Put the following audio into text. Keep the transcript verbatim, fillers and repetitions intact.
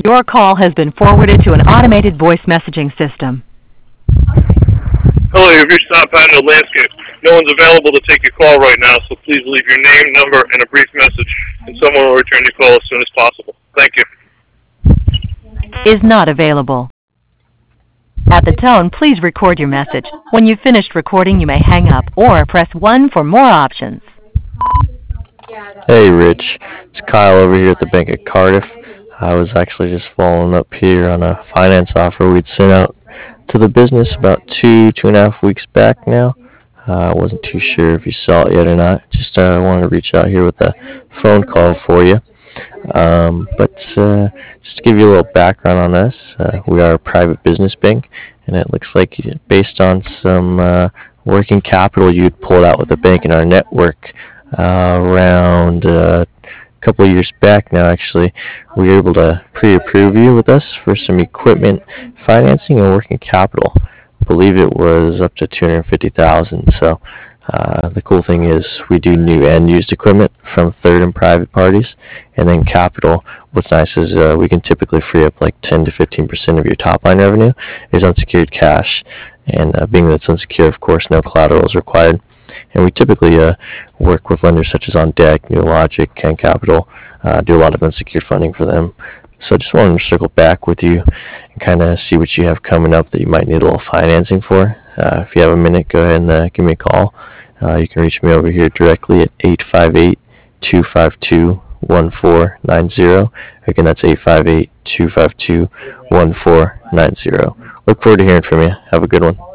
Your call has been forwarded to an automated voice messaging system. Hello, you've reached Tom Patton of Landscape. No one's available to take your call right now, so please leave your name, number, and a brief message, and someone will return your call as soon as possible. Thank you. Is not available. At the tone, please record your message. When you've finished recording, you may hang up or press one for more options. Hey Rich, it's Kyle over here at the Bank of Cardiff. I was actually just following up here on a finance offer we'd sent out to the business about two, two and a half weeks back now. I uh, wasn't too sure if you saw it yet or not. Just uh, wanted to reach out here with a phone call for you. Um, but uh, just to give you a little background on us, uh, we are a private business bank, and it looks like based on some uh, working capital you'd pulled out with the bank in our network uh, around uh, a couple of years back now, actually, we were able to pre-approve you with us for some equipment financing and working capital. I believe it was up to two hundred fifty thousand dollars. So uh, the cool thing is we do new and used equipment from third and private parties, and then capital. What's nice is uh, we can typically free up like ten to fifteen percent of your top line revenue is unsecured cash, and uh, being that it's unsecured, of course, no collateral is required. And we typically uh, work with lenders such as On Deck, NewLogic, Ken Capital, uh, do a lot of unsecured funding for them. So I just wanted to circle back with you and kind of see what you have coming up that you might need a little financing for. Uh, if you have a minute, go ahead and uh, give me a call. Uh, you can reach me over here directly at eight five eight, two five two, one four nine zero. Again, that's eight five eight, two five two, one four nine zero. Look forward to hearing from you. Have a good one.